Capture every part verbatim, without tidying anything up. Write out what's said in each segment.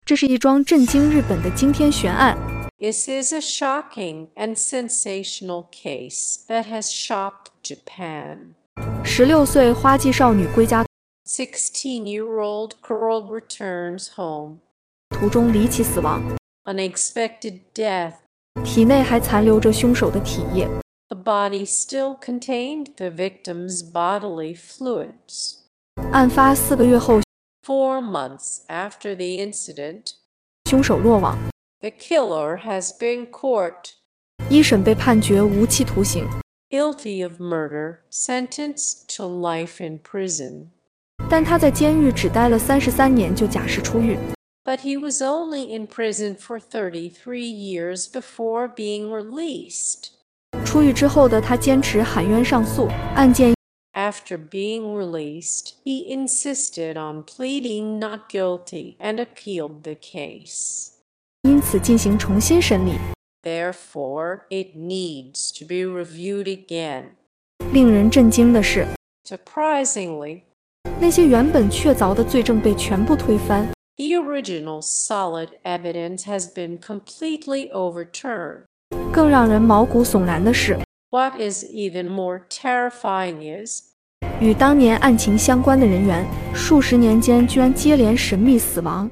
这是一桩震惊日本的惊天悬案。 This is a shocking and sensational case that has shocked Japan. 十六岁花季少女归家， sixteen-year-old girl returns home. 途中离奇死亡， Unexpected death. 体内还残留着凶手的体液。 The body still contained the victim's bodily fluids. 案发四个月后， Four months after the incident, 凶手落网， the killer has been caught. 一审被判决无期徒刑， Guilty of murder, sentenced to life in prison. 但他在监狱只待了三十三年就假释出狱。 But he was only in prison for thirty-three years before being released. 出狱之后的他坚持喊冤上诉，案件 After being released, he insisted on pleading not guilty and appealed the case. 因此进行重新审理。 Therefore, it needs to be reviewed again. 令人震惊的是， Surprisingly, 那些原本确凿的罪证被全部推翻。 the original solid evidence has been completely overturned. 更让人毛骨悚然的是， What is even more terrifying is, 与当年案情相关的人员，数十年间居然接连神秘死亡。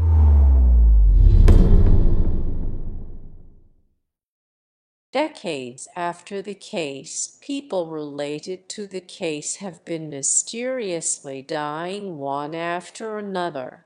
decades after the case, people related to the case have been mysteriously dying one after another.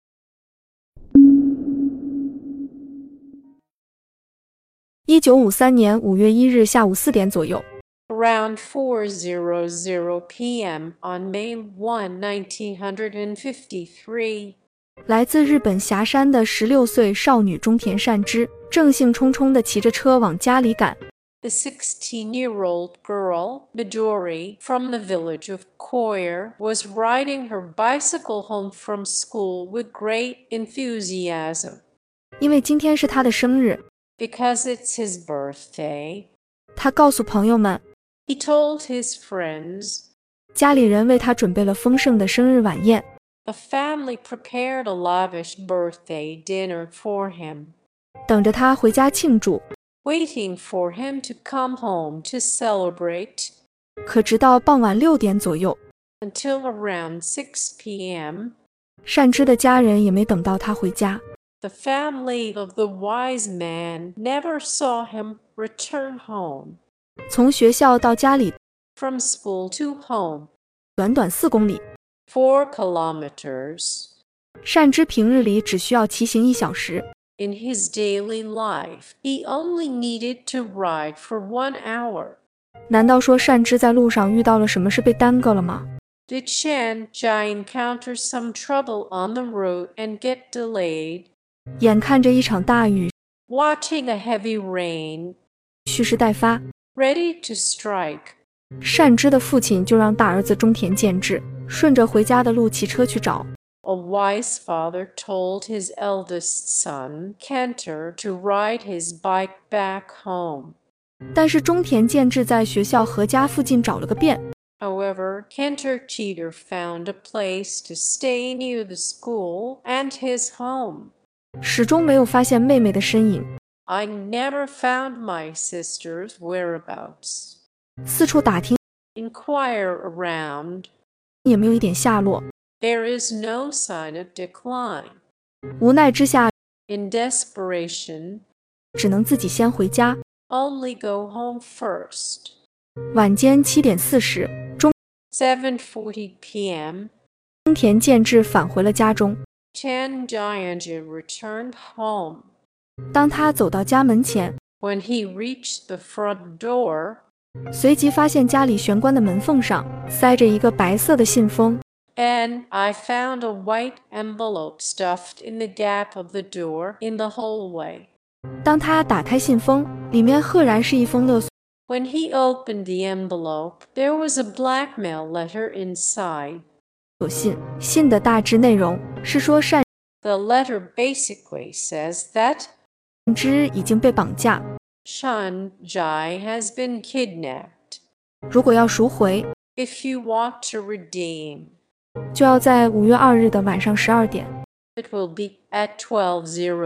一九五三年五月一日下午四点左右， Around four hundred p m on May first, nineteen fifty-three, 来自日本霞山的十六岁少女中田善之，正兴冲冲地骑着车往家里赶。 the sixteen-year-old girl, Midori, from the village of Koyer, was riding her bicycle home from school with great enthusiasm. 因为今天是她的生日， Because it's his birthday, 她告诉朋友们， he told his friends. 家里人为她准备了丰盛的生日晚宴。 The family prepared a lavish birthday dinner for him, 等着他回家庆祝。 waiting for him to come home to celebrate. 可直到傍晚六点左右， Until around six p m, 善之的家人也没等到他回家。 the family of the wise man never saw him return home. 从学校到家里 From school to home, 短短四公里， four kilometers. 善之平日里只需要骑行一小时。 In his daily life, he only needed to ride for one hour. 难道说善之在路上遇到了什么事被耽搁了吗？ Did Shan Jai encounter some trouble on the road and get delayed? 眼看着一场大雨 Watching a heavy rain, 蓄势待发， ready to strike, 善之的父亲就让大儿子中田健治顺着回家的路骑车去找。 a wise father told his eldest son, Kenter, to ride his bike back home. 但是中田健治在学校和家附近找了个遍， However, Kenter Cheater found a place to stay near the school and his home. 始终没有发现妹妹的身影。 I never found my sister's whereabouts. 四处打听 Inquire around. 也没有一点下落。 There is no sign of decline. 无奈之下， In desperation, 只能自己先回家。 only go home first. 晚间七点四十，中 seven forty p m, 中田健治返回了家中。 Chan Jianji returned home. 当他走到家门前， When he reached the front door, 随即发现家里玄关的门缝上塞着一个白色的信封。 and I found a white envelope stuffed in the gap of the door in the hallway. 当他打开信封，里面赫然是一封勒索。 When he opened the envelope, there was a blackmail letter inside. 信信的大致内容是说善 The letter basically says that 之已经被绑架， Shan Jai has been kidnapped. 如果要赎回， If you want to redeem, 就要在五月二日的晚上十二点 It will be at twelve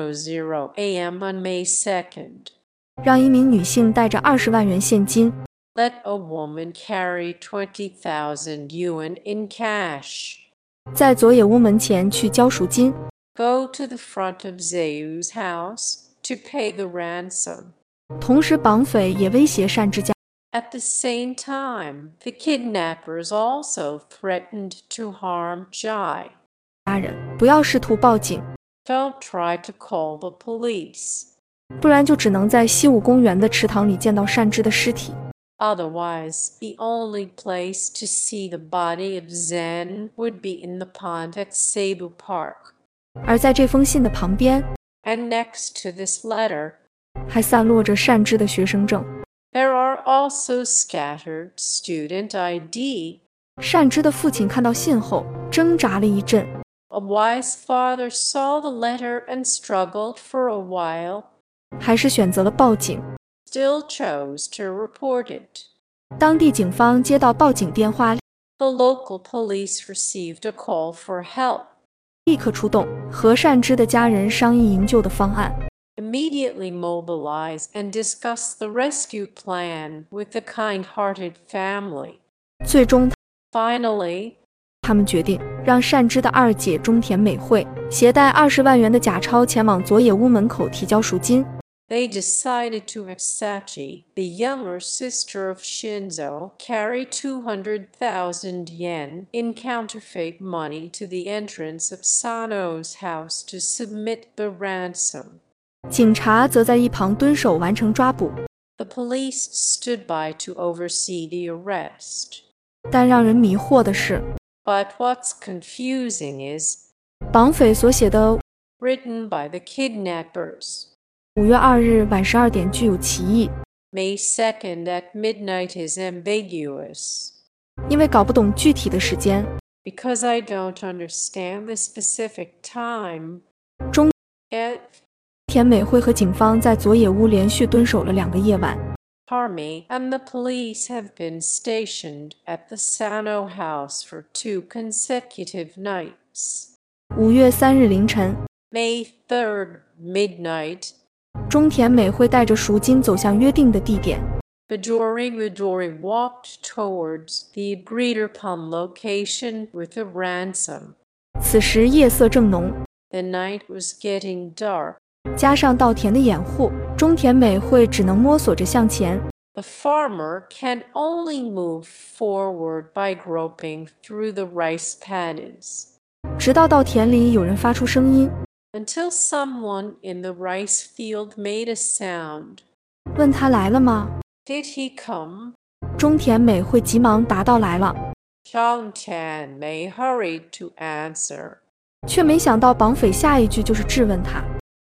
a m on May second. 让一名女性带着二十万元现金。 Let a woman carry twenty thousand yuan in cash. 在佐野屋门前去交赎金。 Go to the front of Zayu's house to pay the ransom. 同时绑匪也威胁善之家。 At the same time, the kidnappers also threatened to harm Jai. 家人不要试图报警， Don't try to call the police. 不然就只能在西武公园的池塘里见到善之的尸体。 Otherwise, the only place to see the body of Zen would be in the pond at Seibu Park. 而在这封信的旁边， And next to this letter, 还散落着善之的学生证。 there are also scattered student I D. 善之的父亲看到信后，挣扎了一阵。 A wise father saw the letter and struggled for a while, 还是选择了报警。 still chose to report it. 当地警方接到报警电话， The local police received a call for help. 立刻出动，和善之的家人商议营救的方案。 Immediately mobilize and discuss the rescue plan with the kind-hearted family. 最终， Finally, 他们决定让善之的二姐中田美惠携带二十万元的假钞前往佐野屋门口提交赎金。 they decided to have Sachi, the younger sister of Shinzo, carry two hundred thousand yen in counterfeit money to the entrance of Sano's house to submit the ransom. 警察则在一旁蹲守完成抓捕。 The police stood by to oversee the arrest. 但让人迷惑的是， But what's confusing is, 绑匪所写的 written by the kidnappers. 五月二日晚十二点具有歧义， May second at midnight is ambiguous. 因为搞不懂具体的时间。 Because I don't understand the specific time. 中 It, 田美惠和警方在佐野屋连续蹲守了两个夜晚。 Army and the police have been stationed at the Sano house for two consecutive nights. 五月三日凌晨， May third, midnight. 中田美惠带着赎金走向约定的地点。 Midori Midori walked towards the agreed-upon location with the ransom. 此时夜色正浓， The night was getting dark. 加上稻田的掩护，中田美惠只能摸索着向前。 The farmer can only move forward by groping through the rice paddies. 直到稻田里有人发出声音， Until someone in the rice field made a sound. 问他来了吗？ Did he come? 中田美惠急忙答道来了， Zhang Tianmei hurried to answer. 却没想到绑匪下一句就是质问他。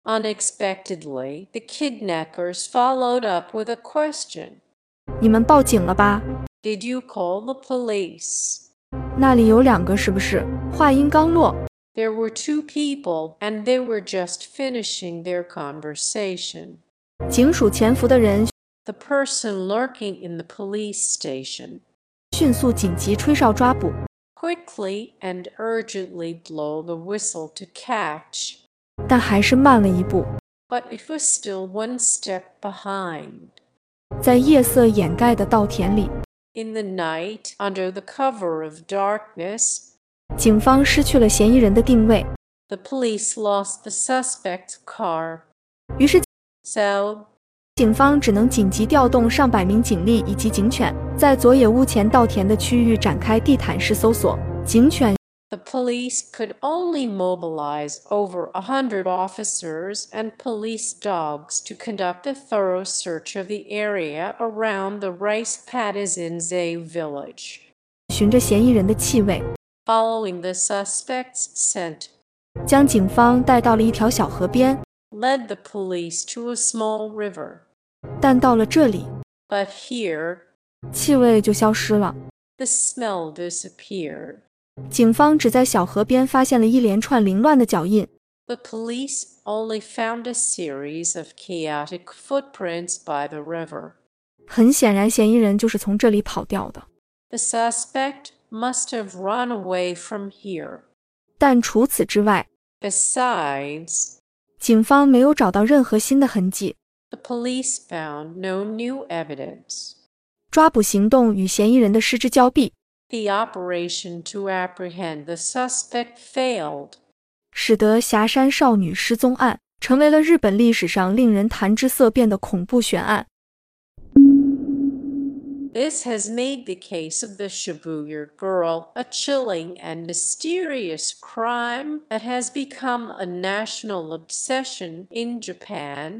Unexpectedly, the kidnappers followed up with a question. 你们报警了吧？ Did you call the police? 那里有两个是不是？话音刚落， There were two people, and they were just finishing their conversation. 警署潜伏的人 The person lurking in the police station 迅速紧急吹哨抓捕， quickly and urgently blow the whistle to catch, 但还是慢了一步。 but it was still one step behind. 在夜色掩盖的稻田里， In the night, under the cover of darkness, 警方失去了嫌疑人的定位， the police lost the suspect's car. 于是 So, 警方只能紧急调动上百名警力以及警犬，在佐野屋前稻田的区域展开地毯式搜索。警犬 the police could only mobilize over a hundred officers and police dogs to conduct a thorough search of the area around the rice paddies in Zay village. 循着嫌疑人的气味， Following the suspect's scent, 将警方带到了一条小河边。 led the police to a small river. 但到了这里， But here, 气味就消失了。 the smell disappeared. 警方只在小河边发现了一连串凌乱的脚印， The police only found a series of chaotic footprints by the river. 很显然嫌疑人就是从这里跑掉的。 The suspect must have run away from here. 但除此之外， Besides, 警方没有找到任何新的痕迹， the police found no new evidence. 抓捕行动与嫌疑人的失之交臂， The operation to apprehend the suspect failed. 使得霞山少女失踪案成为了日本历史上令人谈之色变的恐怖悬案。 This has made the case of the Shibuya girl a chilling and mysterious crime that has become a national obsession in Japan.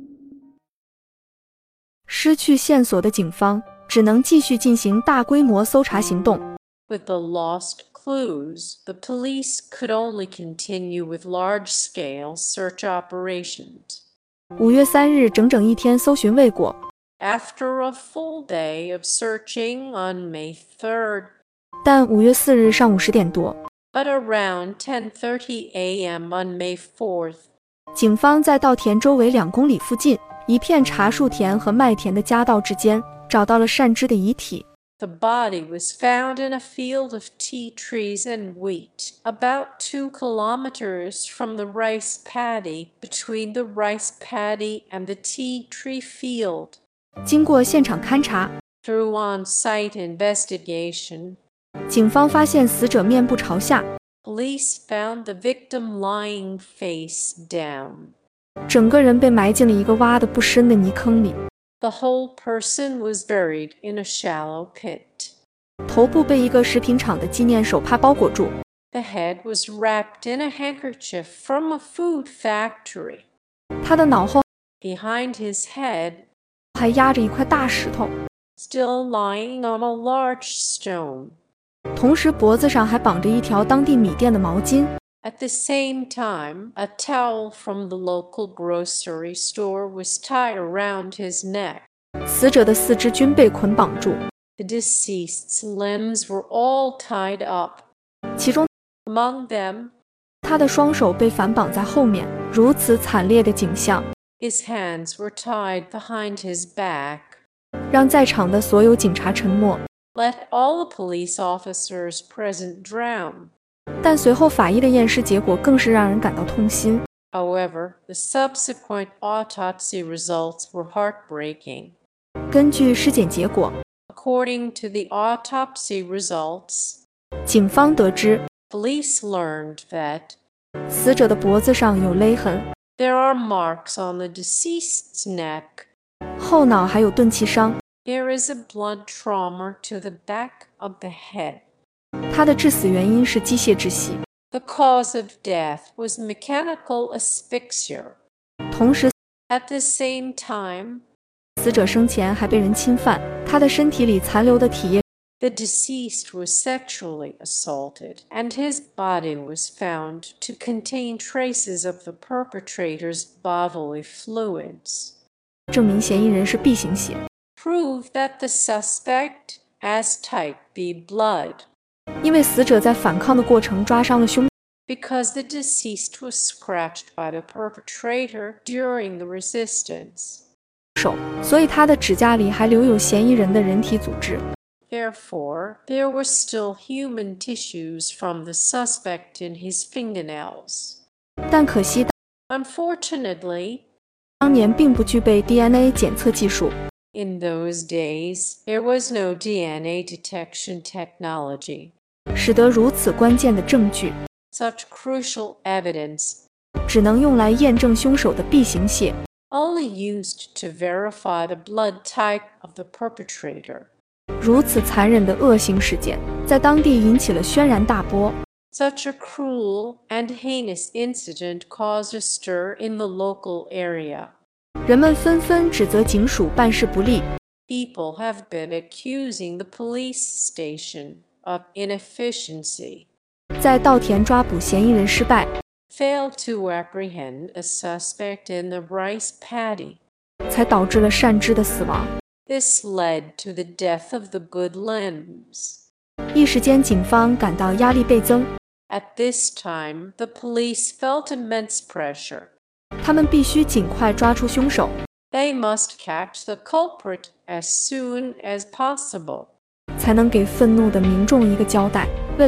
失去线索的警方只能继续进行大规模搜查行动。 With the lost clues, the police could only continue with large-scale search operations. 五月三日，整整一天搜寻未果。 After a full day of searching on May third, 但五月四日上午十点多， but around ten thirty a m on May fourth, 警方在稻田周围两公里附近一片茶树田和麦田的夹道之间找到了善之的遗体。 the body was found in a field of tea trees and wheat, about two kilometers from the rice paddy, between the rice paddy and the tea tree field. 经过现场勘查， Through on-site investigation, 警方发现死者面部朝下， police found the victim lying face down. 整个人被埋进了一个挖得不深的泥坑里， The whole person was buried in a shallow pit. 头部被一个食品厂的纪念手帕包裹住， The head was wrapped in a handkerchief from a food factory. 他的脑后 Behind his head, 还压着一块大石头， still lying on a large stone. 同时脖子上还绑着一条当地米店的毛巾。 At the same time, a towel from the local grocery store was tied around his neck. 死者的四肢均被捆绑住， The deceased's limbs were all tied up. 其中 Among them, 他的双手被反绑在后面。如此惨烈的景象， his hands were tied behind his back. 让在场的所有警察沉默。 Let all the police officers present drown. 但随后法医的验尸结果更是让人感到痛心。 However, the subsequent autopsy results were heartbreaking. 根据尸检结果， According to the autopsy results, 警方得知 police learned that 死者的脖子上有勒痕， there are marks on the deceased's neck. 后脑还有钝器伤。 There is a blood trauma to the back of the head. 他的致死原因是机械窒息， The cause of death was mechanical asphyxia. 同时 At the same time, 死者生前还被人侵犯，他的身体里残留的体液 the deceased was sexually assaulted, and his body was found to contain traces of the perpetrator's bodily fluids. 证明嫌疑人是 B 型血， Prove that the suspect has type B blood. 因为死者在反抗的过程抓伤了胸 Because the deceased was scratched by the perpetrator during the resistance. 手，所以他的指甲里还留有嫌疑人的人体组织。 Therefore, there were still human tissues from the suspect in his fingernails. 但可惜， Unfortunately, 当年并不具备 D N A 检测技术， in those days, there was no D N A detection technology. 使得如此关键的证据 Such crucial evidence, 只能用来验证凶手的 B 型血。 only used to verify the blood type of the perpetrator. 如此残忍的恶性事件，在当地引起了轩然大波。 Such a cruel and heinous incident caused a stir in the local area. 人们纷纷指责警署办事不力， People have been accusing the police station of inefficiency, 在稻田抓捕嫌疑人失败， failed to apprehend a suspect in the rice paddy. 才导致了善之的死亡。 This led to the death of the good limbs. 一时间，警方感到压力倍增， At this time, the police felt immense pressure. 他们必须尽快抓出凶手， They must catch the culprit as soon as possible. 才能给愤怒的民众一个交代。为了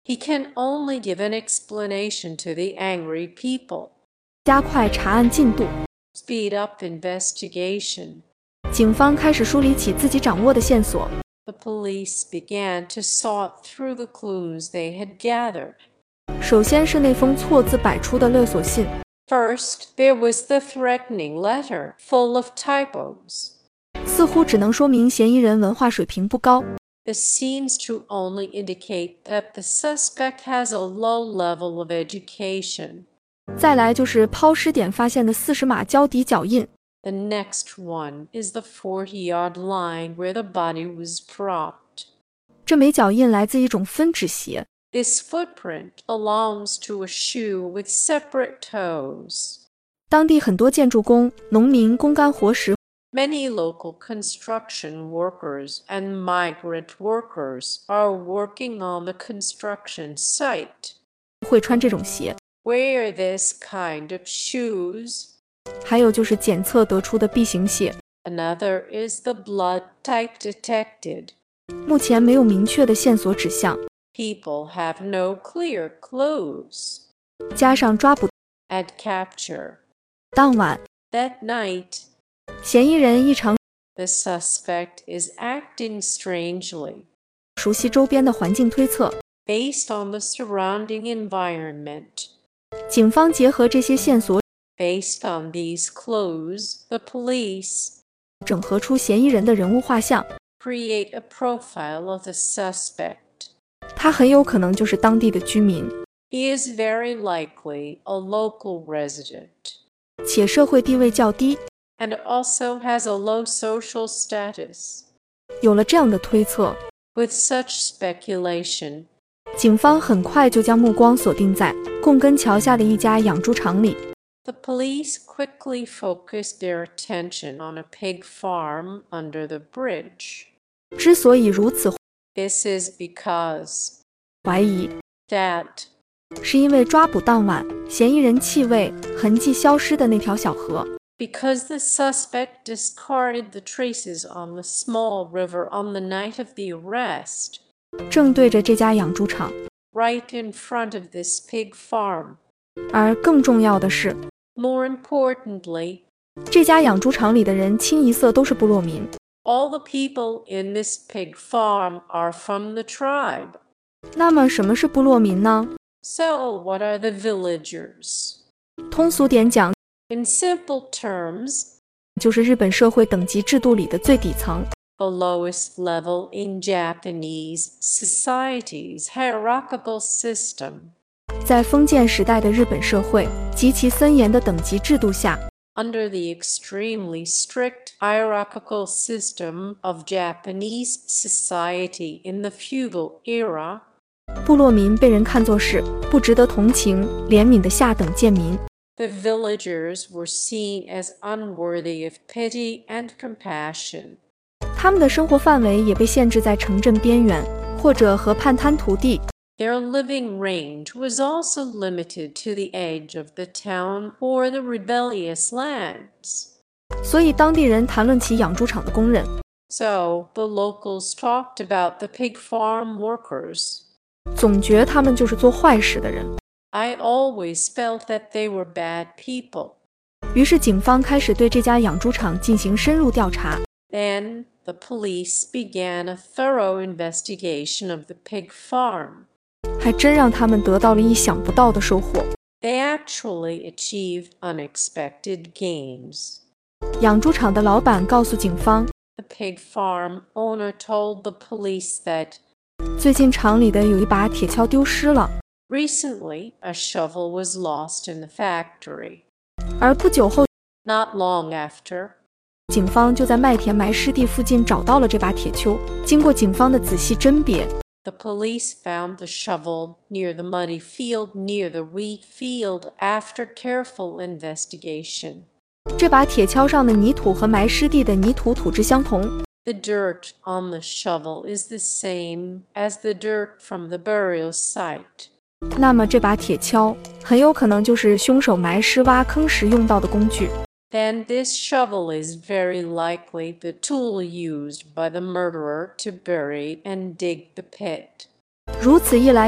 He can only give an explanation to the angry people. 加快查案进度， Speed up investigation. 警方开始梳理起自己掌握的线索。 The police began to sort through the clues they had gathered. 首先是那封错字百出的勒索信， First, there was the threatening letter, full of typos. 似乎只能说明嫌疑人文化水平不高。 This seems to only indicate that the suspect has a low level of education. 再来就是抛尸点发现的四十码胶底脚印， The next one is the forty-yard line where the body was propped. 这枚脚印来自一种分趾鞋， This footprint belongs to a shoe with separate toes. 当地很多建筑工、农民工干活时 Many local construction workers and migrant workers are working on the construction site. 会穿这种鞋。 Wear this kind of shoes. 还有就是检测得出的 B 型血， Another is the blood type detected. 目前没有明确的线索指向， People have no clear clues. 加上抓捕 At capture. 当晚， That night, 嫌疑人异常 the suspect is acting strangely. 熟悉周边的环境推测， Based on the surrounding environment. 警方结合这些线索， Based on these clues, the police 整合出嫌疑人的人物画像， create a profile of the suspect. 他很有可能就是当地的居民， He is very likely a local resident 且社会地位较低。 and also has a low social status. 有了这样的推测， With such speculation, 警方很快就将目光锁定在贡根桥下的一家养猪场里。 the police quickly focused their attention on a pig farm under the bridge. 之所以如此 This is because 怀疑， that 是因为抓捕当晚，嫌疑人气味痕迹消失的那条小河。 because the suspect discarded the traces on the small river on the night of the arrest, 正对着这家养猪场， right in front of this pig farm. 而更重要的是， More importantly, 这家养猪场里的人清一色都是部落民。 all the people in this pig farm are from the tribe. 那么什么是部落民呢？ So, what are the villagers? 通俗点讲， In simple terms, 就是日本社会等级制度里的最底层。 the lowest level in Japanese society's hierarchical system. 在封建时代的日本社会极其森严的等级制度下， Under the extremely strict hierarchical system of Japanese society in the feudal era, 部落民被人看作是不值得同情、怜悯的下等贱民。 the villagers were seen as unworthy of pity and compassion. 他们的生活范围也被限制在城镇边缘或者河畔滩涂地。 Their living range was also limited to the edge of the town or the rebellious lands. 所以当地人谈论起养猪场的工人， So the locals talked about the pig farm workers. 总觉他们就是做坏事的人。 I always felt that they were bad people. 于是警方开始对这家养猪场进行深入调查。 Then the police began a thorough investigation of the pig farm. 还真让他们得到了意想不到的收获。 They actually achieved unexpected gains. 养猪场的老板告诉警方， The pig farm owner told the police that 最近厂里的有一把铁锹丢失了， recently a shovel was lost in the factory. 而不久后， Not long after, 警方就在麦田埋尸地附近找到了这把铁锹。经过警方的仔细甄别， the police found the shovel near the muddy field near the wheat field after careful investigation. 这把铁锹上的泥土和埋尸地的泥土土质相同。 The dirt on the shovel is the same as the dirt from the burial site. 那么这把铁锹很有可能就是凶手埋尸挖坑时用到的工具。 Then this shovel is very likely the tool used by the murderer to bury and dig the pit. 如此一来，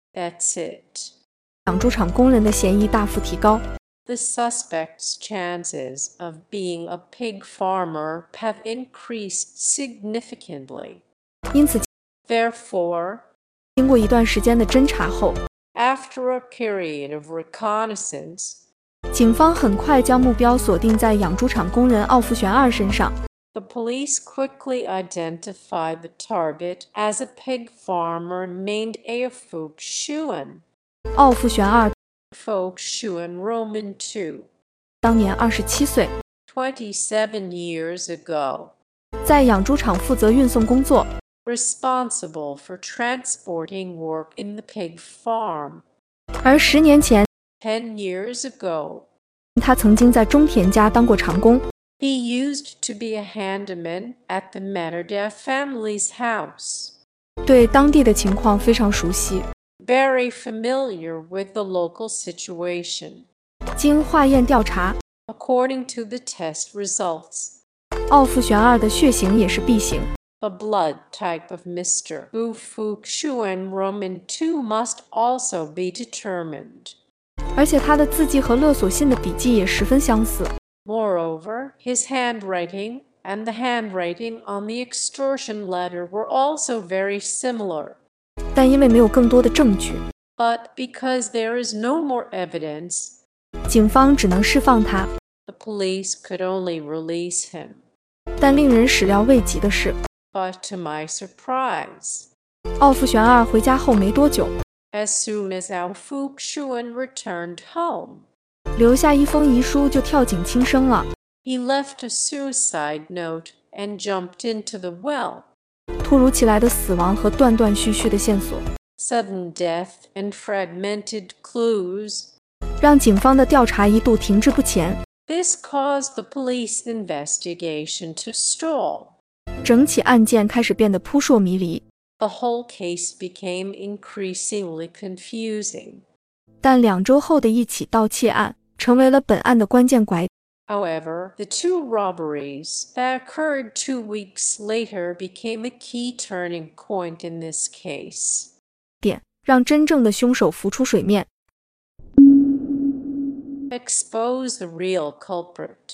That's it. 养猪场工人的嫌疑大幅提高。 The suspect's chances of being a pig farmer have increased significantly. 因此， Therefore, 经过一段时间的侦查后， after a period of reconnaissance, 警方很快将目标锁定在养猪场工人奥夫玄二身上。 the police quickly identified the target as a pig farmer named Aofuk Shuan. 奥夫玄二 Folk Shuan Roman two, 当年二十七岁， twenty-seven years ago, 在养猪场负责运送工作。 responsible for transporting work in the pig farm. 而十年前， Ten years ago, 他曾经在中田家当过长工。 he used to be a handyman at the Matterdev family's house, 对当地的情况非常熟悉。 very familiar with the local situation. 经化验调查， According to the test results, 奥夫玄二的血型也是 B 型。 the blood type of Mister Ufuk Shuan Roman two must also be determined. 而且他的字迹和勒索信的笔迹也十分相似。 Moreover, his handwriting and the handwriting on the extortion letter were also very similar. 但因为没有更多的证据， But because there is no more evidence, 警方只能释放他。 the police could only release him. 但令人始料未及的是， But to my surprise, 奥夫玄二回家后没多久， as soon as Aofuk Shuan returned home, 留下一封遗书就跳井轻生了。 he left a suicide note and jumped into the well. 突如其来的死亡和断断续续的线索， Sudden death and fragmented clues. 让警方的调查一度停滞不前。 This caused the police investigation to stall. 整起案件开始变得扑朔迷离。 The whole case became increasingly confusing. 但两周后的一起盗窃案成为了本案的关键拐 However, the two robberies that occurred two weeks later became a key turning point in this case. 点，让真正的凶手浮出水面。 Expose the real culprit.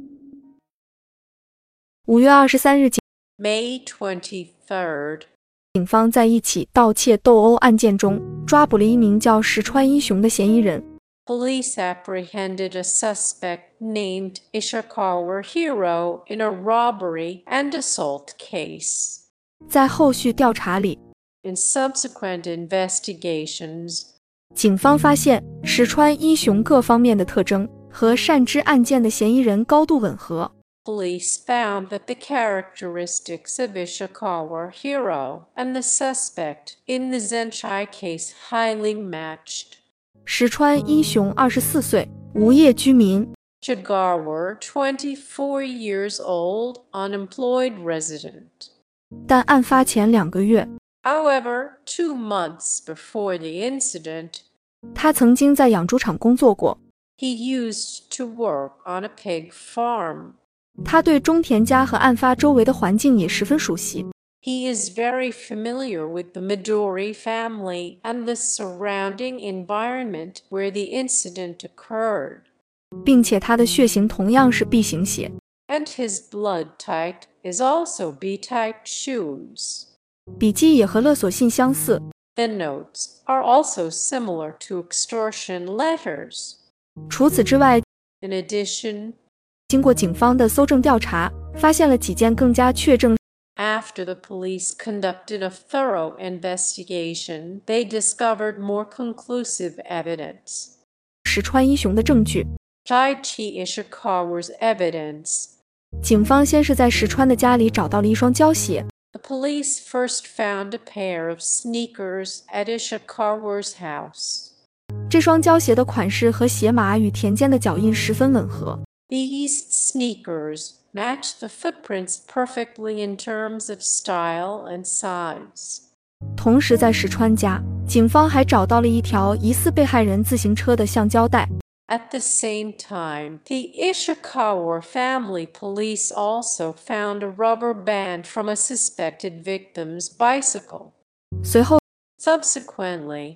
五月二十三日， May twenty-third, 警方在一起盗窃斗殴案件中抓捕了一名叫石川一雄的嫌疑人。 police apprehended a suspect named Ishikawa Hiro in a robbery and assault case. 在后续调查里， In subsequent investigations, 警方发现石川一雄各方面的特征和善之案件的嫌疑人高度吻合。 police found that the characteristics of Ishikawa Hiro and the suspect in the Zenchai case highly matched. 石川一雄二十四岁，无业居民。 Chigawa, twenty-four years old, unemployed resident. 但案发前两个月， However, two months before the incident, 他曾经在养猪场工作过。 he used to work on a pig farm. 他对中田家和案发周围的环境也十分熟悉。 He is very familiar with the Midori family and the surrounding environment where the incident occurred. 并且他的血型同样是 B 型血。 And his blood type is also B-type shoes. 笔迹也和勒索信相似。 The notes are also similar to extortion letters. 除此之外， In addition, 经过警方的搜证调查，发现了几件更加确证。 after the police conducted a thorough investigation, they discovered more conclusive evidence. 石川一雄的证据。 Daichi Ishikawa's evidence. 警方先是在石川的家里找到了一双胶鞋， The police first found a pair of sneakers at Ishikawa's house. 这双胶鞋的款式和鞋码与田间的脚印十分吻合。 These sneakers match the footprints perfectly in terms of style and size. 同时在石川家，警方还找到了一条疑似被害人自行车的橡胶带。 At the same time, the Ishikawa family police also found a rubber band from a suspected victim's bicycle. 随后， Subsequently,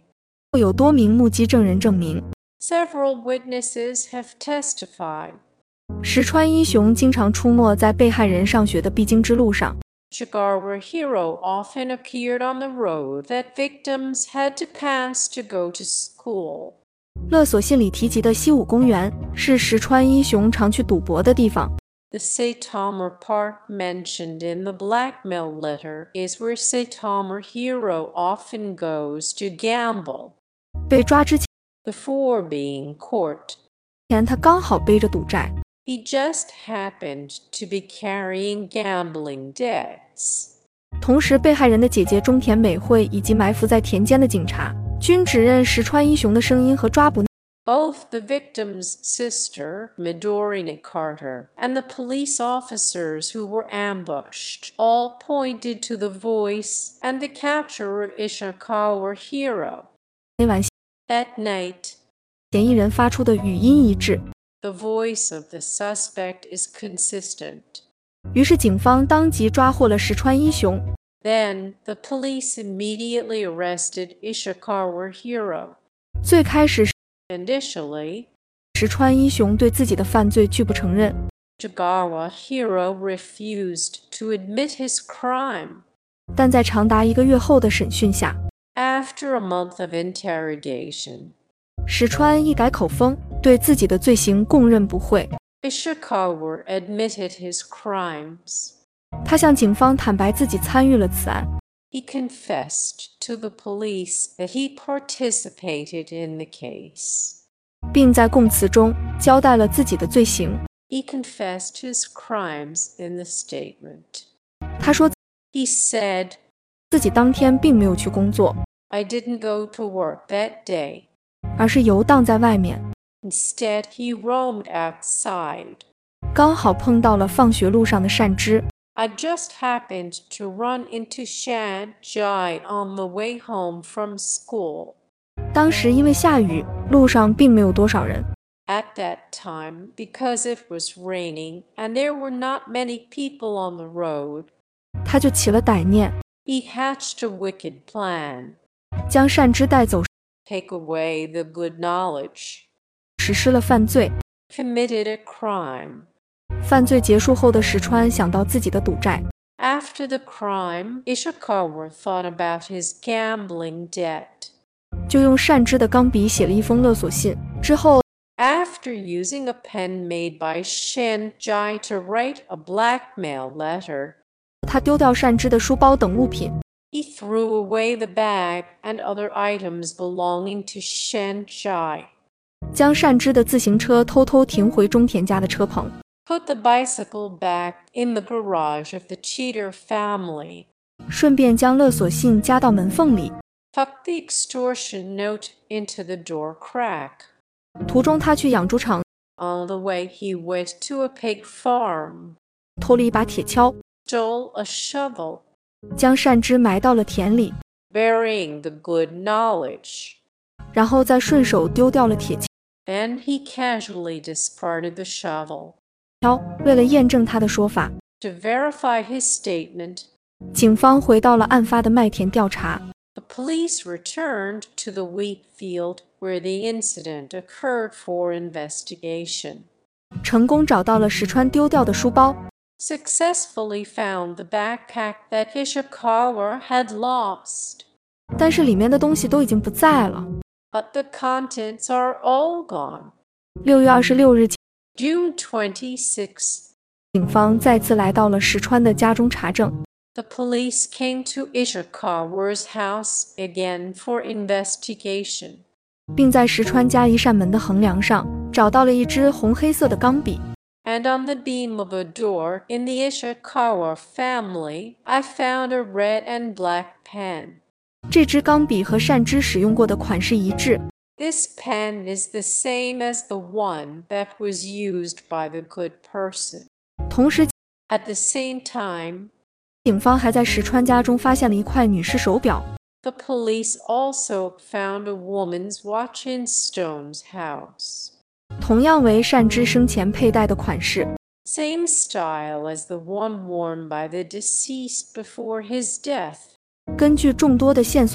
有多名目击证人证明， Several witnesses have testified. 石川一雄经常出没在被害人上学的必经之路上。 Ishikawa Hiro often appeared on the road that victims had to pass to go to school. 勒索信里提及的西武公园是石川一雄常去赌博的地方。 The Saitama Park mentioned in the blackmail letter is where Saitama Hiro often goes to gamble. 被抓之前， Before being caught, 他刚好背着赌债。 he just happened to be carrying gambling debts. 同时，被害人的姐姐中田美惠以及埋伏在田间的警察均指认石川一雄的声音和抓捕。 Both the victim's sister, Midorine Carter, and the police officers who were ambushed all pointed to the voice and the capture of Ishikawa Hiro. 那晚 That night, 嫌疑人发出的语音一致， the voice of the suspect is consistent. 于是警方当即抓获了石川一雄。 Then, the police immediately arrested Ishikawa Hiro. 最开始， Initially, 石川一雄对自己的犯罪拒不承认， Ishikawa Hiro refused to admit his crime. 但在长达一个月后的审讯下， After a month of interrogation, 石川一改口风，对自己的罪行供认不讳。 Ishikawa admitted his crimes. 他向警方坦白自己参与了此案， He confessed to the police that he participated in the case. 并在供词中交代了自己的罪行。 He confessed his crimes in the statement. 他说 He said, 自己当天并没有去工作， I didn't go to work that day. 而是游荡在外面， Instead, he roamed outside. 刚好碰到了放学路上的善之。 I just happened to run into Shan Jai on the way home from school. 当时因为下雨，路上并没有多少人。 At that time, because it was raining and there were not many people on the road, 他就起了歹念， he hatched a wicked plan. 将善之带走， Take away the good knowledge. 实施了犯罪。 Committed a crime. 犯罪结束后的石川想到自己的赌债， After the crime, Ishikawa thought about his gambling debt. 就用善之的钢笔写了一封勒索信。之后， After using a pen made by Shin Jai to write a blackmail letter, 他丢掉善之的书包等物品， he threw away the bag and other items belonging to Shin Jai. 将善之的自行车偷偷停回中田家的车棚， Put the bicycle back in the garage of the Cheater family. 顺便将勒索信夹到门缝里。 Tuck the extortion note into the door crack. 途中，他去养猪场 On the way, he went to a pig farm, 偷了一把铁锹， stole a shovel, 将善之埋到了田里， burying the good knowledge. 然后再顺手丢掉了铁 Then he casually discarded the shovel. 锹。为了验证他的说法， To verify his statement, 警方回到了案发的麦田调查。 the police returned to the wheat field where the incident occurred for investigation. 成功找到了石川丢掉的书包， Successfully found the backpack that Ishikawa had lost. 但是里面的东西都已经不在了。 But the contents are all gone. 六月二十六日， June twenty-sixth, 警方再次来到了石川的家中查证。 the police came to Ishikawa's house again for investigation. 并在石川家一扇门的横梁上找到了一支红黑色的钢笔。 And on the beam of a door in the Ishikawa family, I found a red and black pen. 这支钢笔和善之使用过的款式一致， This pen is the same as the one that was used by the good person. 同时 At the same time, 警方还在石川家中发现了一块女士手表。 the police also found a woman's watch in Stone's house. 同样为善之生前佩戴的款式， Same style as the one worn by the deceased before his death. 根据众多的线索，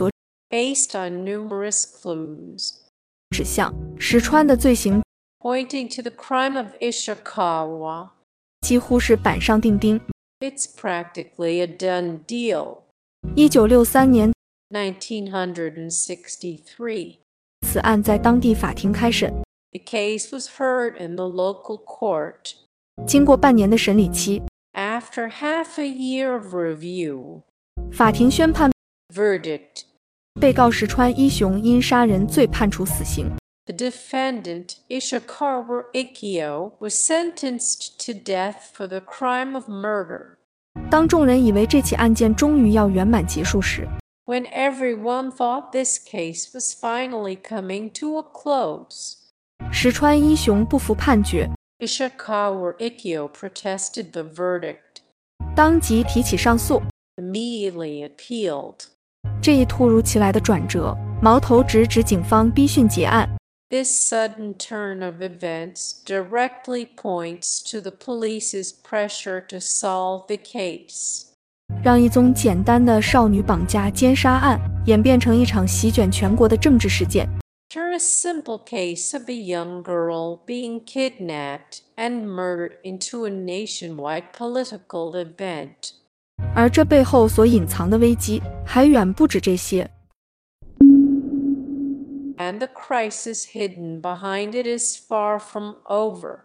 based on numerous clues 指向石川的罪行 pointing to the crime of Ishikawa. 几乎是板上钉钉。 It's practically a done deal. 一九六三年 nineteen sixty-three. 此案在当地法庭开审， The case was heard in the local court. 经过半年的审理期， After half a year of review, 法庭宣判 verdict. 被告石川一雄因杀人罪判处死刑。 The defendant, Ishikawa Ikkyo, was sentenced to death for the crime of murder. 当众人以为这起案件终于要圆满结束时， When everyone thought this case was finally coming to a close, 石川一雄不服判决， Ishikawa Ikkyo protested the verdict, 当即提起上诉。 immediately appealed. 这一突如其来的转折，矛头直指警方逼讯结案。 This sudden turn of events directly points to the police's pressure to solve the case. 让一宗简单的少女绑架奸杀案演变成一场席卷全国的政治事件。 Turn a simple case of a young girl being kidnapped and murdered into a nationwide political event. 而这背后所隐藏的危机还远不止这些。 And the crisis hidden behind it is far from over.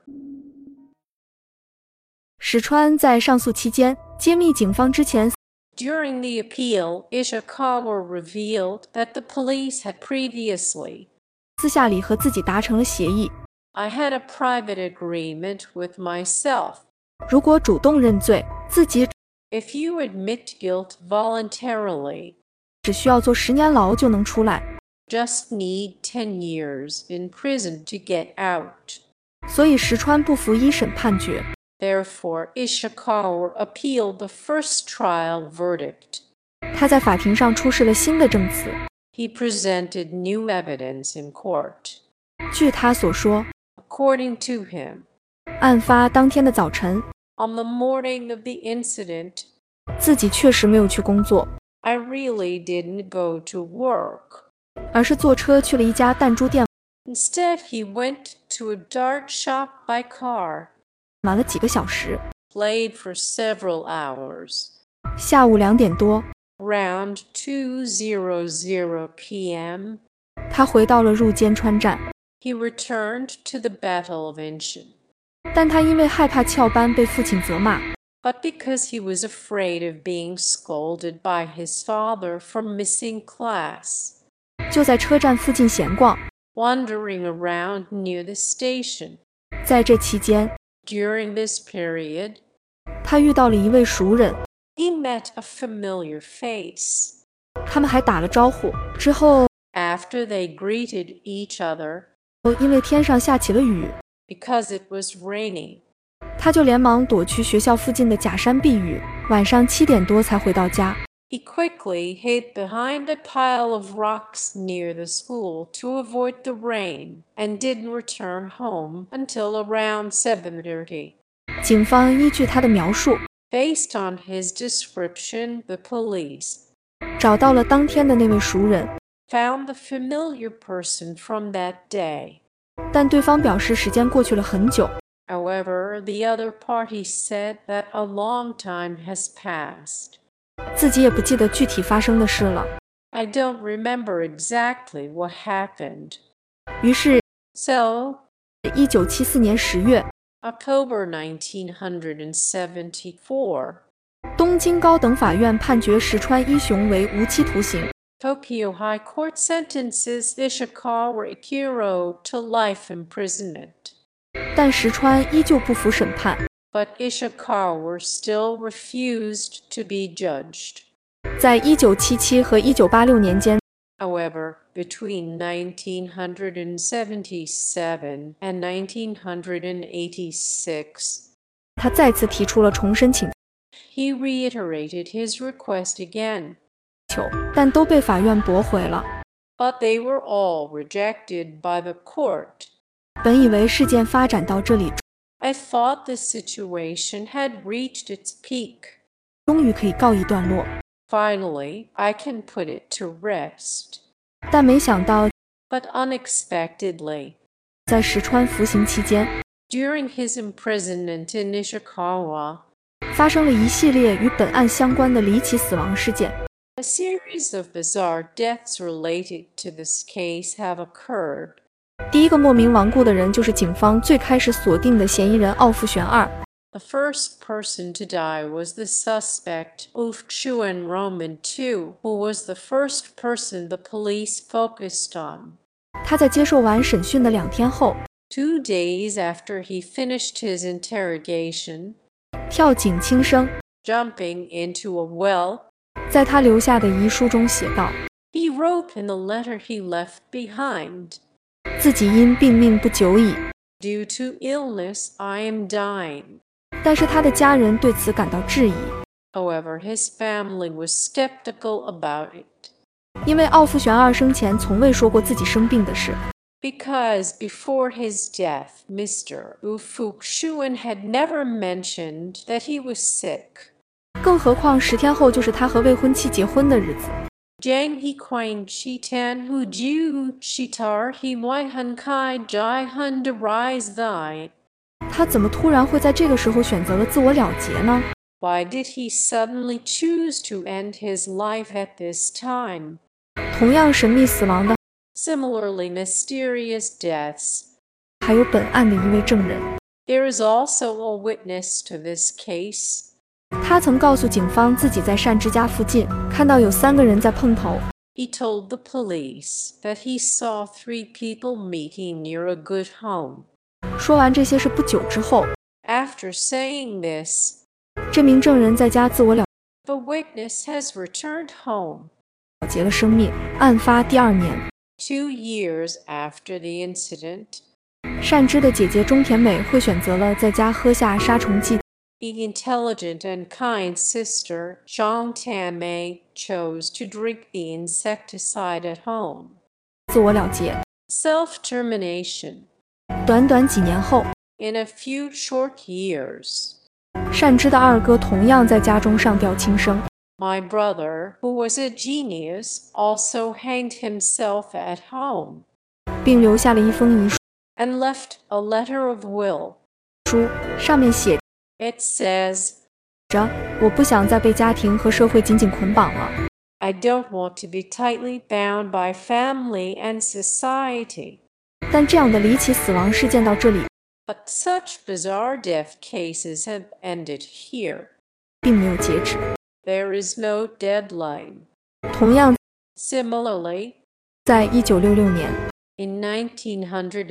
石川在上诉期间揭秘警方之前 During the appeal, Ishikawa revealed that the police had previously, 私下里和自己达成了协议， I had a private agreement with myself. 如果主动认罪，自己 If you admit guilt voluntarily, 只需要坐十年牢就能出来。 just need ten years in prison to get out. 所以石川不服一审判决， Therefore, Ishikawa appealed the first trial verdict. 他在法庭上出示了新的证词。 He presented new evidence in court. 据他所说， According to him, 案发当天的早晨， on the morning of the incident, 自己确实没有去工作， I really didn't go to work. 而是坐车去了一家弹珠店， Instead, he went to a dart shop by car, 玩了几个小时。 played for several hours. 下午两点多， Around two p m, 他回到了入间川站， he returned to the Battle of Inshin. 但他因为害怕翘班被父亲责骂， But because he was afraid of being scolded by his father for missing class, 就在车站附近闲逛。 wandering around near the station. 在这期间， During this period, 他遇到了一位熟人， he met a familiar face. 他们还打了招呼。之后， After they greeted each other, 因为天上下起了雨， because it was raining, 他就连忙躲去学校附近的假山避雨。晚上七点多才回到家。 he quickly hid behind a pile of rocks near the school to avoid the rain and didn't return home until around seven thirty. 警方依据他的描述， Based on his description, the police 找到了当天的那位熟人， found the familiar person from that day. 但对方表示时间过去了很久。 However, the other party said that a long time has passed. 自己也不记得具体发生的事了。 I don't remember exactly what happened. 于是， So, 一九七四年十月， October nineteen seventy-four, 东京高等法院判决石川一雄为无期徒刑。 Tokyo High Court sentences Ishikawa Ikkyo to life imprisonment. 但石川依旧不服审判。 But Ishikawa still refused to be judged. 在一九七七和一九八六年间， However, between nineteen seventy-seven and nineteen eighty-six, 他再次提出了重申请 he reiterated his request again, 求，但都被法院驳回了。 but they were all rejected by the court. 本以为事件发展到这里， I thought the situation had reached its peak. 终于可以告一段落。 Finally, I can put it to rest. 但没想到， But unexpectedly, 在石川服刑期间， during his imprisonment in Ishikawa, 发生了一系列与本案相关的离奇死亡事件。 a series of bizarre deaths related to this case have occurred. 第一个莫名亡故的人就是警方最开始锁定的嫌疑人奥夫玄二。 The first person to die was the suspect, Ufchuan Roman the second, who was the first person the police focused on. 他在接受完审讯的两天后， Two days after he finished his interrogation, 跳井轻生。 jumping into a well, 在他留下的遗书中写道， he wrote in the letter he left behind, 自己因病命不久矣。 "Due to illness, I am dying." 但是他的家人对此感到质疑， However, his family was skeptical about it, 因为奥夫玄二生前从未说过自己生病的事。 because before his death, Mister Ufukshuan had never mentioned that he was sick. 更何况十天后就是他和未婚妻结婚的日子。 Jang he quain chitan hu jiu chitar he wai han kai jai hun de rise thy. 他怎么突然会在这个时候选择了自我了结呢？ Why did he suddenly choose to end his life at this time? 同样神秘死亡的 Similarly mysterious deaths. 还有本案的一位证人， There is also a witness to this case. 他曾告诉警方自己在善之家附近看到有三个人在碰头。 He told the police that he saw three people meeting near a good home. 说完这些是不久之后， After saying this, 这名证人在家自我了 the witness has returned home. 结了生命。案发第二年， Two years after the incident, 善之的姐姐中田美惠选择了在家喝下杀虫剂。 the intelligent and kind sister, Zhang Tanmei, chose to drink the insecticide at home. 自我了结。 Self-termination. 短短几年后， In a few short years, 善之的二哥同样在家中上吊轻生。 my brother, who was a genius, also hanged himself at home 并留下了一封遗书， and left a letter of will. 上面写 It says, 着：“我不想再被家庭和社会紧紧捆绑了。 I don't want to be tightly bound by family and society. ” 但这样的离奇死亡事件到这里 But such bizarre death cases have ended here. 并没有截止。 There is no deadline. 同样， Similarly, 在一九六六年， in nineteen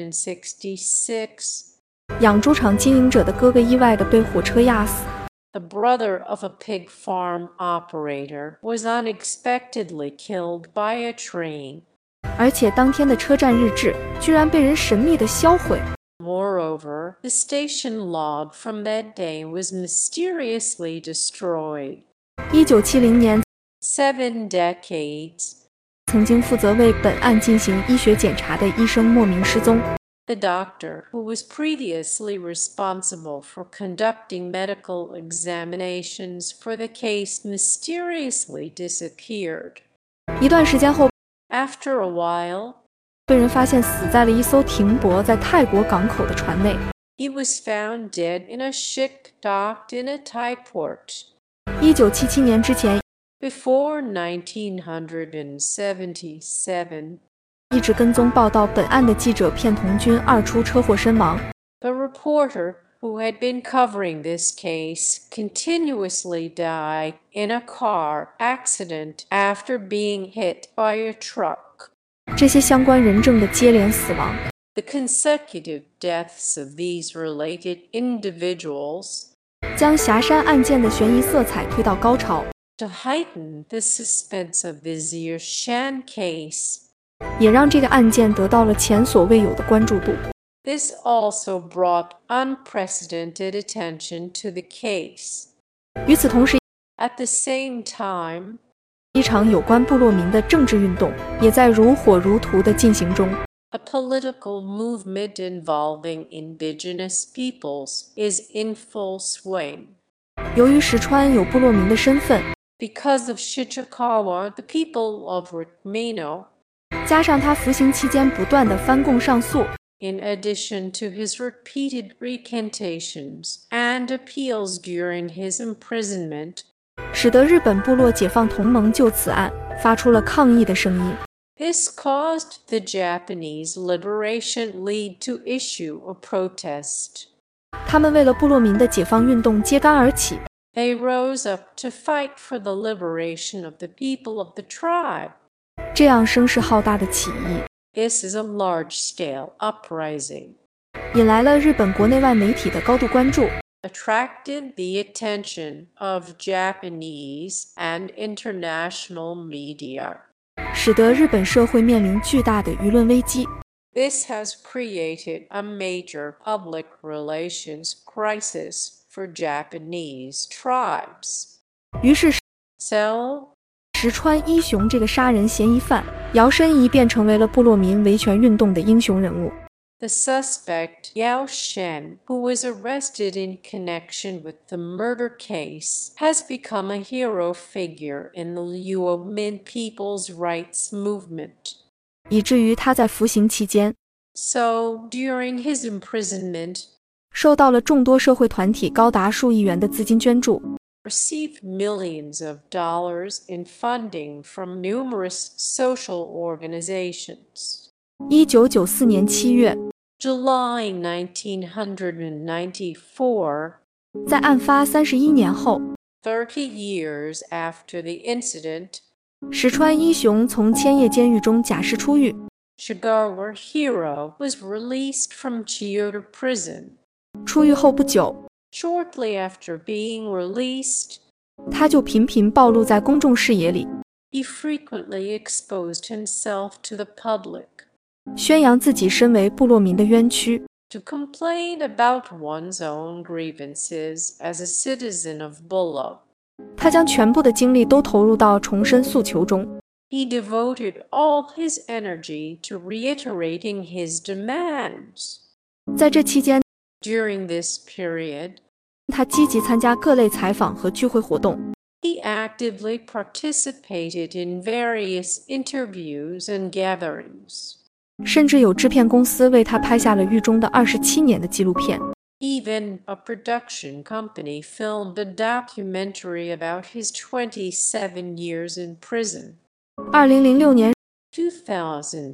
sixty-six, 养猪场经营者的哥哥意外地被火车压死。 the brother of a pig farm operator was unexpectedly killed by a train. 而且当天的车站日志居然被人神秘地销毁。 Moreover, the station log from that day was mysteriously destroyed. 一九七零年， Seven decades, 曾经负责为本案进行医学检查的医生莫名失踪。 the doctor who was previously responsible for conducting medical examinations for the case mysteriously disappeared. 一段时间后， After a while, 被人发现死在了一艘停泊在泰国港口的船内。 he was found dead in a ship docked in a Thai port. 一九七七年之前， Before nineteen seventy-seven, 一直跟踪报道本案的记者片桐君二出车祸身亡。 the reporter who had been covering this case continuously died in a car accident after being hit by a truck. 这些相关人证的接连死亡， The consecutive deaths of these related individuals, 将霞山案件的悬疑色彩推到高潮， to heighten the suspense of the Zir Shan case. 也让这个案件得到了前所未有的关注度。 This also brought unprecedented attention to the case. 与此同时， At the same time, 一场有关部落民的政治运动也在如火如荼地进行中。 a political movement involving indigenous peoples is in full swing. 由于石川有部落民的身份， Because of Shichikawa, the people of Rikmino, 加上他服刑期间不断的翻供上诉， in addition to his repeated recantations and appeals during his imprisonment, 使得日本部落解放同盟就此案发出了抗议的声音。 this caused the Japanese Liberation League to issue a protest. 他们为了部落民的解放运动揭竿而起， They rose up to fight for the liberation of the people of the tribe. 这样声势浩大的起义 This is a large-scale uprising, 引来了日本国内外媒体的高度关注， attracted the attention of Japanese and international media. 使得日本社会面临巨大的舆论危机。 This has created a major public relations crisis for Japanese tribes. 于是 So, 石川一雄这个杀人嫌疑犯摇身一变成为了部落民维权运动的英雄人物。 the suspect Yao Shen, who was arrested in connection with the murder case, has become a hero figure in the Yuomin people's rights movement. 以至于他在服刑期间 So, during his imprisonment, 受到了众多社会团体高达数亿元的资金捐助， received millions of dollars in funding from numerous social organizations. 一九九四年七月， July nineteen ninety-four, 在案发三十一年后， thirty years after the incident, 石川一雄从千叶监狱中假释出狱， Shigawa Hiro was released from Chiyoda Prison. 出狱后不久， Shortly after being released, 他就频频暴露在公众视野里， he frequently exposed himself to the public 宣扬自己身为部落民的冤屈， to complain about one's own grievances as a citizen of Bulla. 他将全部的精力都投入到重申诉求中。 He devoted all his energy to reiterating his demands. 在这期间， During this period, 他积极参加各类采访和聚会活动， he actively participated in various interviews and gatherings. 甚至有制片公司为他拍下了狱中的二十七年的纪录片。 Even a production company filmed a documentary about his twenty-seven years in prison. 二零零六年， two thousand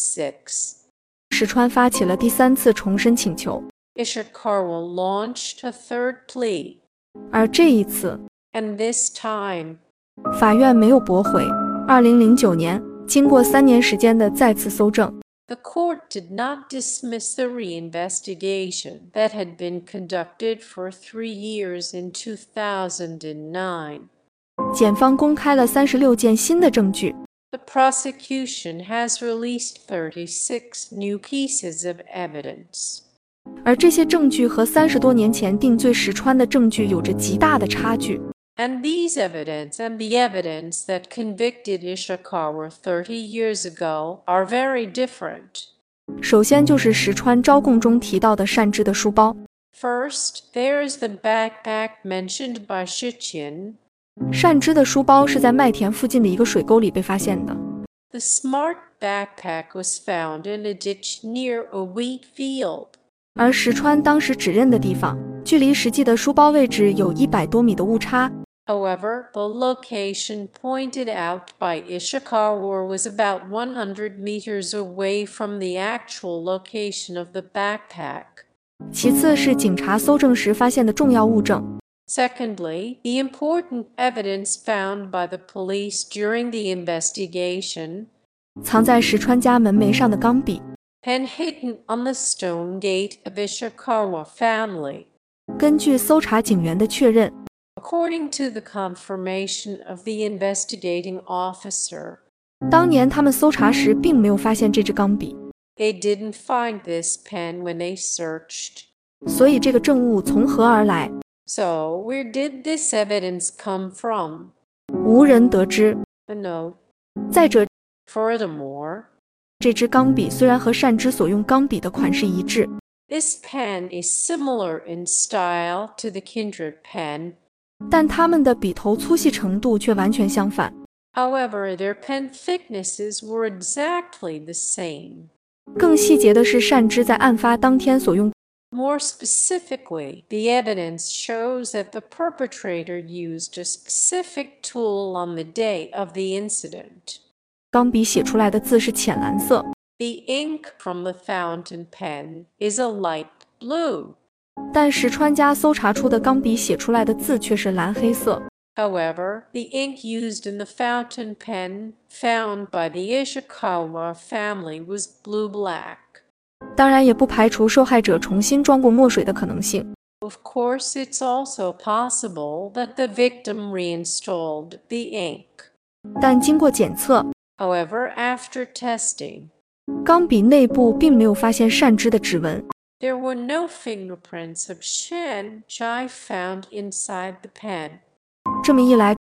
six, 石川发起了第三次重申请求， Ishikawa launched a third plea, 而这一次， and this time, 法院没有驳回。二零零九年，经过三年时间的再次搜证， the court did not dismiss the reinvestigation that had been conducted for three years in two thousand nine. 检方公开了三十六件新的证据， The prosecution has released thirty-six new pieces of evidence. 而这些证据和三十多年前定罪石川的证据有着极大的差距。 And these evidence and the evidence that convicted Ishikawa thirty years ago are very different. 首先就是石川招供中提到的善之的书包， First, there is the backpack mentioned by Shichian. 善之的书包是在麦田附近的一个水沟里被发现的。 The smart backpack was found in a ditch near a wheat field. 而石川当时指认的地方，距离实际的书包位置有一百多米的误差。 However, the location pointed out by Ishikawa was about one hundred meters away from the actual location of the backpack. 其次是警察搜证时发现的重要物证， Secondly, the important evidence found by the police during the investigation, 藏在石川家门楣上的钢笔， and hidden on the stone gate of Ishikawa family. 根据搜查警员的确认， According to the confirmation of the investigating officer, 当年他们搜查时并没有发现这支钢笔， they didn't find this pen when they searched. 所以这个证物从何而来， So, where did this evidence come from? 无人得知。 A note. 再者， Furthermore, 这支钢笔虽然和善之所用钢笔的款式一致， this pen is similar in style to the Kindred pen, 但它们的笔头粗细程度却完全相反。 However, their pen thicknesses were exactly the same. 更细节的是，善之在案发当天所用。 More specifically, the evidence shows that the perpetrator used a specific tool on the day of the incident. 钢笔写出来的字是浅蓝色。 The ink from the fountain pen is a light blue. 但石川家搜查出的钢笔写出来的字却是蓝黑色。 However, the ink used in the fountain pen found by the Ishikawa family was blue-black. 当然也不排除受害者重新装过墨水的可能性。 Of course, it's also possible that the victim reinstalled the ink. 但经过检测， However, after testing, 钢笔内部并没有发现善之的指纹。 there were no fingerprints of Shen Chai found inside the pen. 这么一来，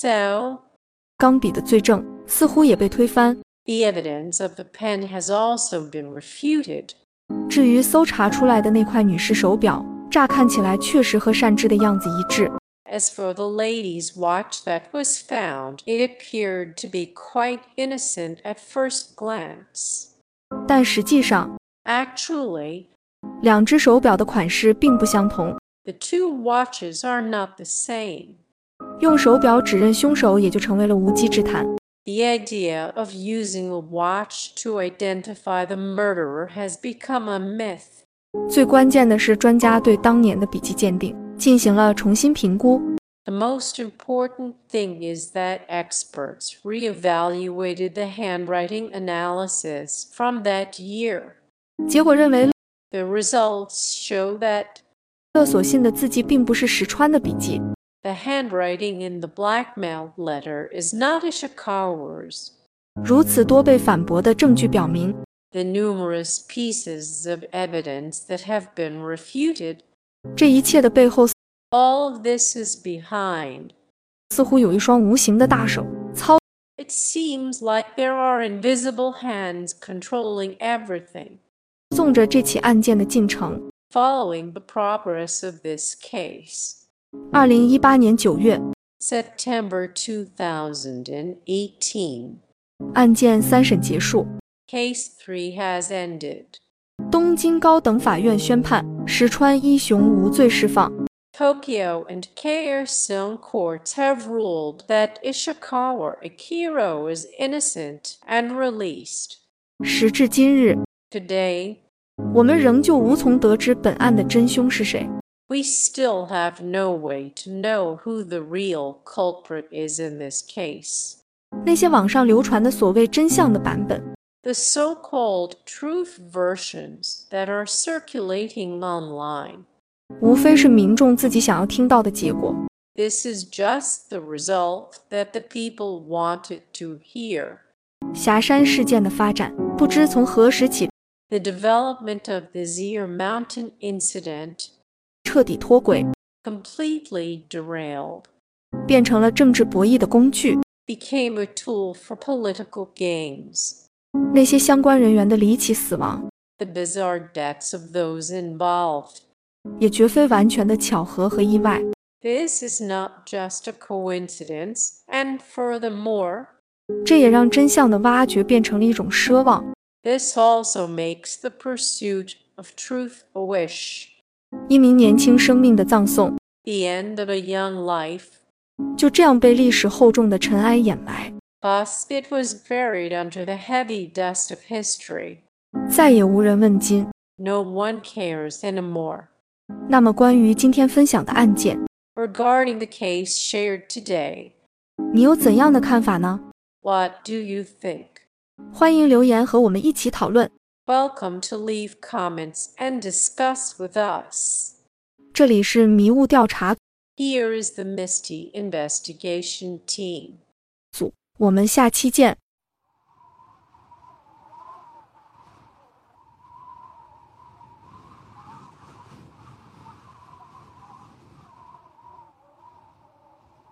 So, 钢笔的罪证似乎也被推翻。 the evidence of the pen has also been refuted. 至于搜查出来的那块女士手表，乍看起来确实和善之的样子一致。 As for the lady's watch that was found, it appeared to be quite innocent at first glance. 但实际上， Actually, 两只手表的款式并不相同。 the two watches are not the same. 用手表指认凶手也就成为了无稽之谈。 The idea of using a watch to identify the murderer has become a myth. 最关键的是，专家对当年的笔迹鉴定进行了重新评估。 The most important thing is that experts reevaluated the handwriting analysis from that year. 结果认为， The results show that 勒索信的字迹并不是石川的笔迹。 the handwriting in the blackmail letter is not Ishikawa's. 如此多被反驳的证据表明， The numerous pieces of evidence that have been refuted, 这一切的背后 all of this is behind. 似乎有一双无形的大手操。 It seems like there are invisible hands controlling everything. 纵着这起案件的进程。 Following the progress of this case. 二零一八年九月， September two thousand eighteen. 案件三审结束， Case three has ended. 东京高等法院宣判石川一雄无罪释放。 Tokyo and Kaohsiung courts have ruled that Ishikawa Akiro is innocent and released. 时至今日， Today, 我们仍旧无从得知本案的真凶是谁。 we still have no way to know who the real culprit is in this case. 那些网上流传的所谓真相的版本， The so-called truth versions that are circulating online. 无非是民众自己想要听到的结果。 This is just the result that the people wanted to hear. 霞山事件的发展，不知从何时起 The development of the Zir Mountain incident 彻底脱轨， completely derailed, 变成了政治博弈的工具。 became a tool for political games. 那些相关人员的离奇死亡， The bizarre deaths of those involved. 也绝非完全的巧合和意外。 This is not just a coincidence, and furthermore, 这也让真相的挖掘变成了一种奢望。 this also makes the pursuit of truth a wish. 一名年轻生命的葬送， The end of a young life. 就这样被历史厚重的尘埃掩埋， Thus, it was buried under the heavy dust of history. 再也无人问津。 No one cares anymore. 那么，关于今天分享的案件， Regarding the case shared today, 你有怎样的看法呢？ what do you think? 欢迎留言和我们一起讨论。 Welcome to leave comments and discuss with us. 这里是迷雾调查 Here is the Misty Investigation Team. 组，我们下期见。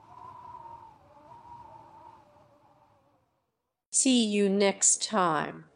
See you next time.